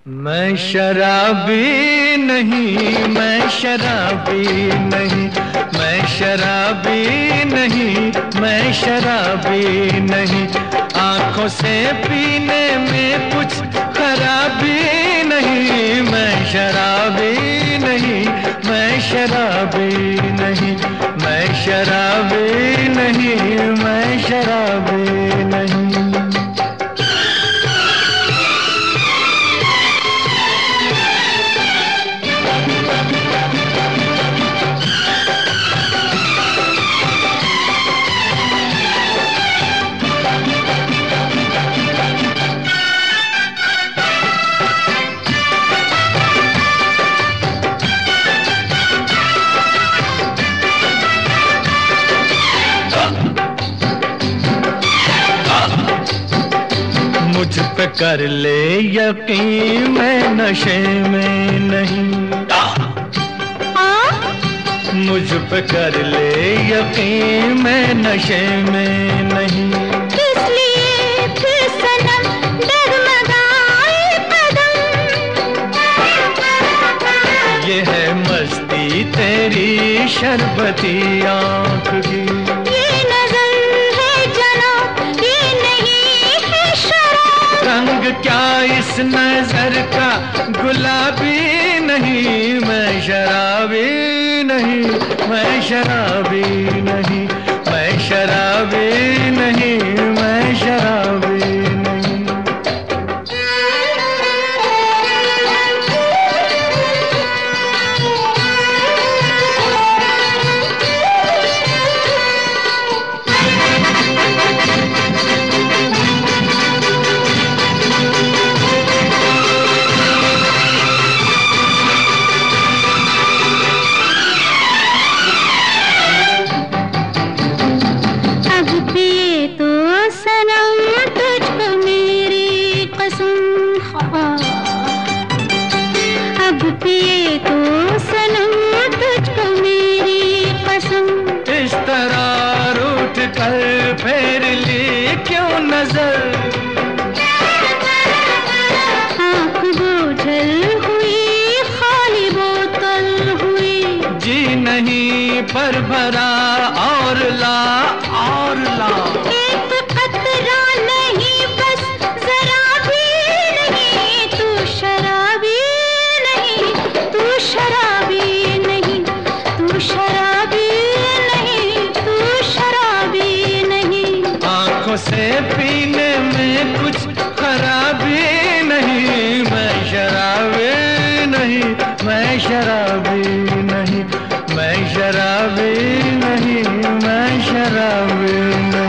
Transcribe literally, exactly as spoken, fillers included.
मैं शराबी नहीं, मैं शराबी नहीं, मैं शराबी नहीं, मैं शराबी नहीं। आंखों से पीने में कुछ खराबी नहीं। मैं शराबी नहीं, मैं शराबी नहीं, मैं शराबी नहीं, मैं शराबी नहीं। मुझ पे कर ले यकीन, मैं नशे में नहीं। मुझ पे कर ले यकीन, मैं नशे में नहीं। किस लिए फिर सनम डगमगाए कदम? ये है मस्ती तेरी शरबती आँख की। रंग क्या इस नजर का गुलाबी नहीं। मैं शराबी नहीं, मैं शराबी नहीं, मैं शराबी नहीं, मैं शराबी नहीं। अब पिए तो सनम तुझको मेरी कसम। इस तरह रूठ कर फेर ली क्यों नजर? आँख बोझल हुई, खाली बोतल हुई। जी नहीं पर भरा और ला और ला। एक खतरा नहीं, बस जरा भी नहीं। तू शराबी नहीं, तू शराबी नहीं, तू शराबी नहीं, तू शराबी नहीं। आंखों से पीने में कुछ खराबी नहीं। मैं शराबी नहीं, मैं शराबी नहीं, मैं शराबी नहीं, मैं शराबी नहीं।